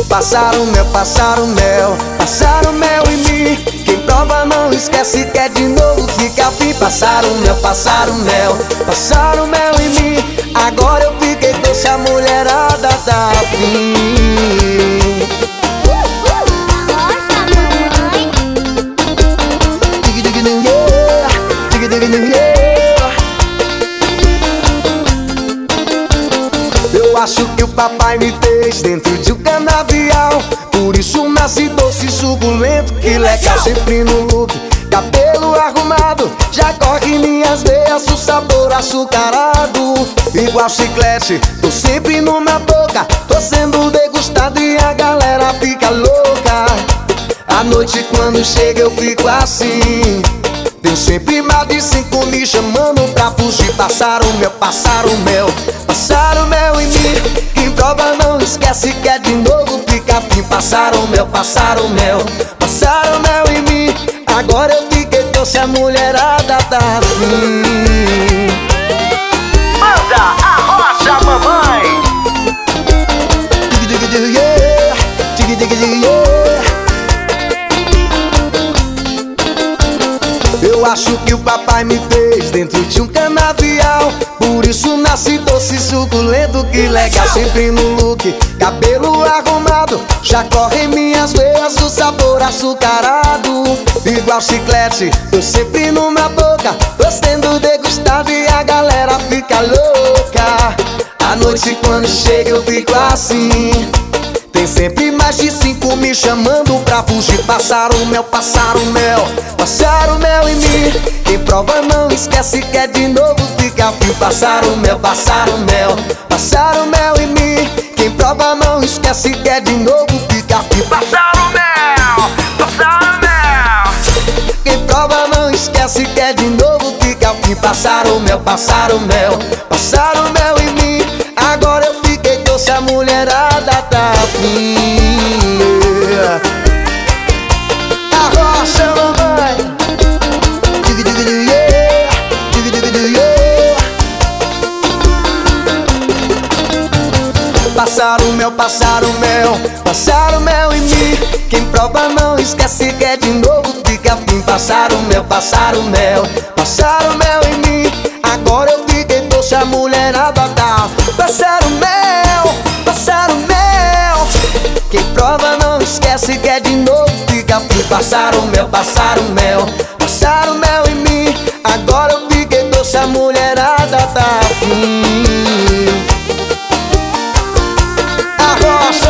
passaram mel, passaram mel, passaram mel em mim. Quem prova não esquece que é de novo fica afim. Passaram mel, passaram mel, passaram mel em mim. Agora eu fiquei doce, a mulherada tá afim. Eu acho que o papai me fez dentro de um canavial, por isso nasci doce, suculento, que legal. Sempre no look, cabelo arrumado, já corre minhas veias o sabor açucarado. Igual chiclete, tô sempre numa boca, tô sendo degustado e a galera fica louca. À noite quando chega eu fico assim, tem sempre mais de 5 me chamando pra fugir. Passaram mel, passaram mel, passaram mel em mim. Quem prova não esquece que é de novo fica afim. Passaram mel, passaram mel, passaram mel em mim. Agora eu fiquei doce, a mulherada tá afim. Manda a rocha, mamãe. Eu acho que o papai me fez dentro de um canavial, por isso nasci doce, suculento, que legal. Sempre no look, cabelo arrumado, já corre minhas veias o sabor açucarado. Igual chiclete, tô sempre numa boca, tô sendo degustado e a galera fica louca. À noite quando chega eu fico assim, tem sempre mais de 5 me chamando pra fugir. Passaram mel, passaram mel, passaram mel em mim. Quem prova não esquece que é de novo fica afim. Passaram mel, passaram mel, passaram mel em mim. Quem prova não esquece que é de novo fica afim. Passaram mel, passaram mel. Quem prova não esquece que é de novo fica afim. Passaram mel, passaram mel, passaram mel em mim. Agora eu fiquei doce, a mulherada tá afim. A rocha, mamãe. Passaram mel, passaram mel, passaram mel em mim. Quem prova não esquece que é de novo fica afim. Passaram mel, passaram mel, passaram mel em mim. Agora eu fiquei doce, a mulherada tá. Passaram mel, passaram mel. Quem prova não esquece que é de novo fica afim. Passaram mel, passaram mel, passaram mel em mim. Agora eu fiquei doce, a mulherada tá afim. A rocha.